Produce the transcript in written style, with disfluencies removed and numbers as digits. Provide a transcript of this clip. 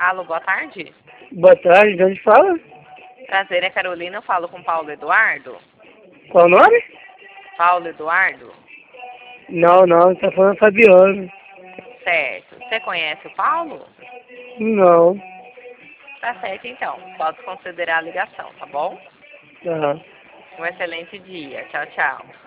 Alô, boa tarde. Boa tarde, de onde fala? Prazer, é Carolina. Eu falo com Paulo Eduardo. Qual o nome? Paulo Eduardo? Não, tá falando Fabiano. Certo. Você conhece o Paulo? Não. Tá certo, então. Pode considerar a ligação, tá bom? Aham. Um excelente dia. Tchau, tchau.